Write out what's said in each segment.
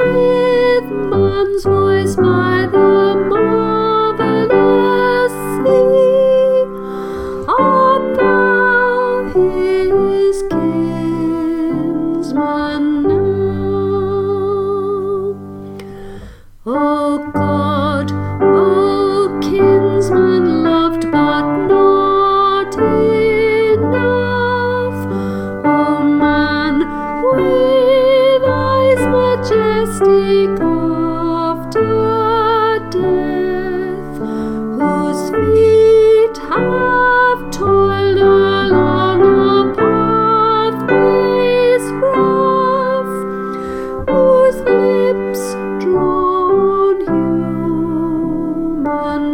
with man's voice by the marvelous sea. Art thou his kinsman now? O God, O kinsman loved but not enough, O man with eyes majestic after death, whose feet have toiled along a pathways rough, whose lips drawn human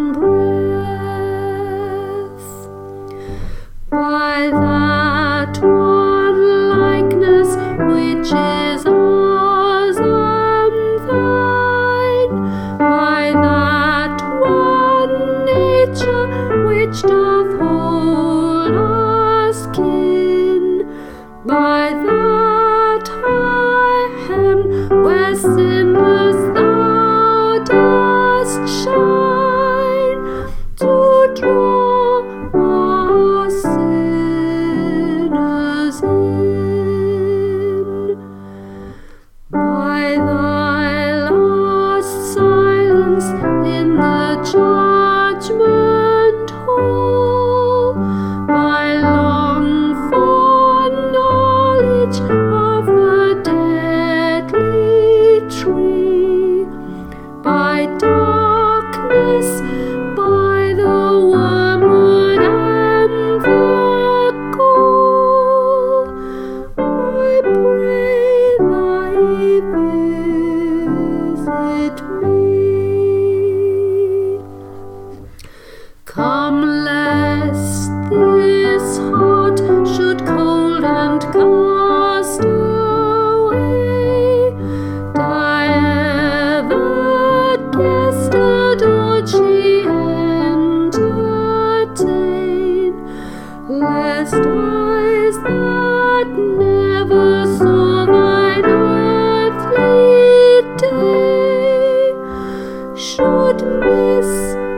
breath. By that one likeness which is ours and thine, by that one nature which doth hold us kin, by that high heaven where sinless thou dost shine, to draw us sinners in. By thy last silence in the judgment hall, by longed for knowledge of the deadly tree, by darkness, by the wormwood and the gall, I pray thy visit me. Come, lest this heart should cold and cast away, die ever guested or she entertain, lest eyes that never saw thine earthly day should miss